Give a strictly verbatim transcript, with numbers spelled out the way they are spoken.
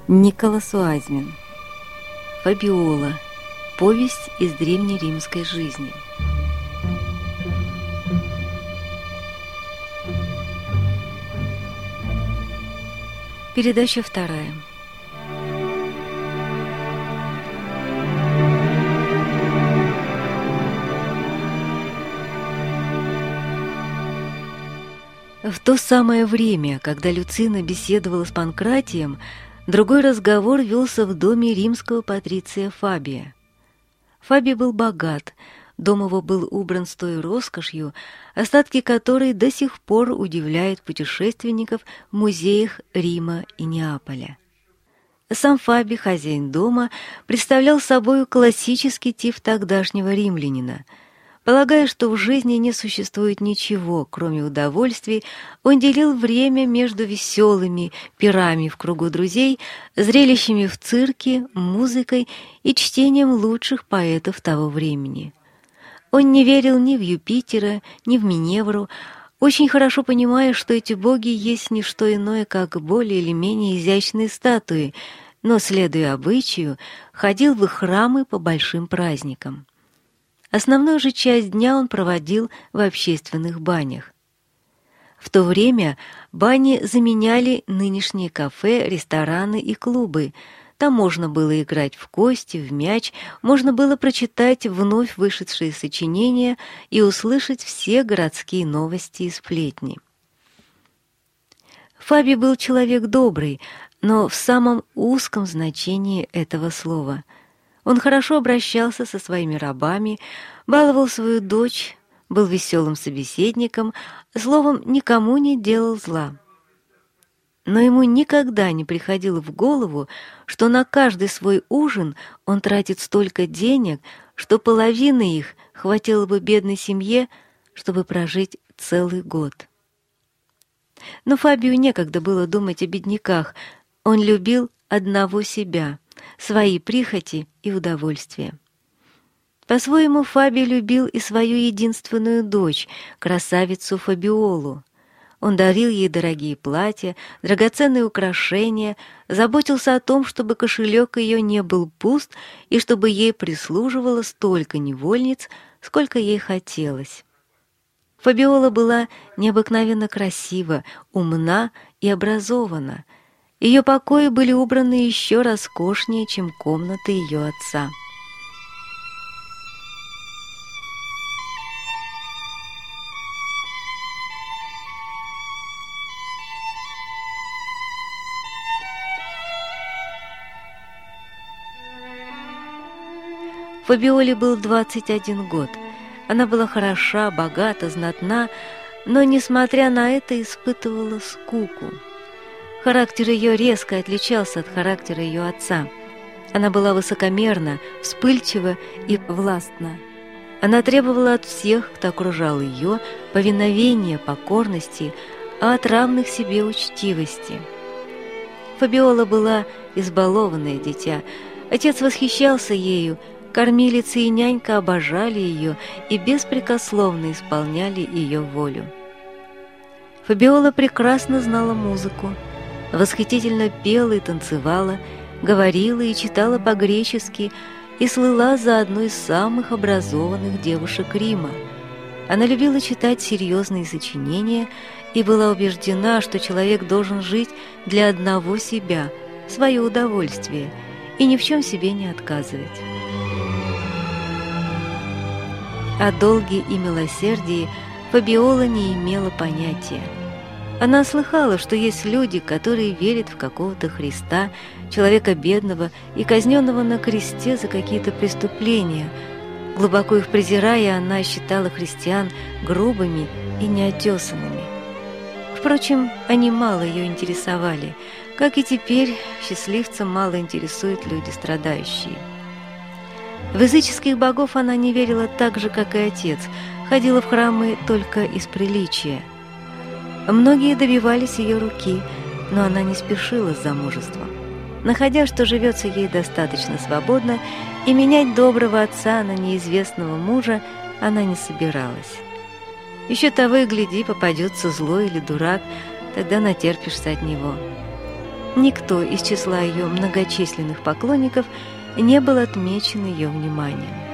Николас Уайзмен. Фабиола. Повесть из древнеримской жизни. Передача вторая. В то самое время, когда Люцина беседовала с Панкратием, другой разговор велся в доме римского патриция Фабия. Фабий был богат, дом его был убран с той роскошью, остатки которой до сих пор удивляют путешественников в музеях Рима и Неаполя. Сам Фабий, хозяин дома, представлял собой классический тип тогдашнего римлянина. Полагая, что в жизни не существует ничего, кроме удовольствий, он делил время между веселыми пирами в кругу друзей, зрелищами в цирке, музыкой и чтением лучших поэтов того времени. Он не верил ни в Юпитера, ни в Миневру, очень хорошо понимая, что эти боги есть не что иное, как более или менее изящные статуи, но, следуя обычаю, ходил в их храмы по большим праздникам. Основную же часть дня он проводил в общественных банях. В то время бани заменяли нынешние кафе, рестораны и клубы. Там можно было играть в кости, в мяч, можно было прочитать вновь вышедшие сочинения и услышать все городские новости и сплетни. Фабий был человек добрый, но в самом узком значении этого слова. Он хорошо обращался со своими рабами, баловал свою дочь, был веселым собеседником, словом, никому не делал зла. Но ему никогда не приходило в голову, что на каждый свой ужин он тратит столько денег, что половины их хватило бы бедной семье, чтобы прожить целый год. Но Фабию некогда было думать о бедняках, он любил одного себя, свои прихоти и удовольствия. По-своему Фабий любил и свою единственную дочь, красавицу Фабиолу. Он дарил ей дорогие платья, драгоценные украшения, заботился о том, чтобы кошелек ее не был пуст и чтобы ей прислуживало столько невольниц, сколько ей хотелось. Фабиола была необыкновенно красива, умна и образована. Ее покои были убраны еще роскошнее, чем комнаты ее отца. Фабиоле был двадцать один год. Она была хороша, богата, знатна, но, несмотря на это, испытывала скуку. Характер ее резко отличался от характера ее отца. Она была высокомерна, вспыльчива и властна. Она требовала от всех, кто окружал ее, повиновения, покорности, а от равных себе учтивости. Фабиола была избалованное дитя. Отец восхищался ею, кормилица и нянька обожали ее и беспрекословно исполняли ее волю. Фабиола прекрасно знала музыку, восхитительно пела и танцевала, говорила и читала по-гречески и слыла за одну из самых образованных девушек Рима. Она любила читать серьезные сочинения и была убеждена, что человек должен жить для одного себя, свое удовольствие, и ни в чем себе не отказывать. О долге и милосердии Фабиола не имела понятия. Она слыхала, что есть люди, которые верят в какого-то Христа, человека бедного и казненного на кресте за какие-то преступления. Глубоко их презирая, она считала христиан грубыми и неотесанными. Впрочем, они мало ее интересовали, как и теперь счастливца мало интересуют люди страдающие. В языческих богов она не верила так же, как и отец, ходила в храмы только из приличия. Многие добивались ее руки, но она не спешила с замужеством. Находя, что живется ей достаточно свободно, и менять доброго отца на неизвестного мужа она не собиралась. Еще того и гляди, попадется злой или дурак, тогда натерпишься от него. Никто из числа ее многочисленных поклонников не был отмечен ее вниманием.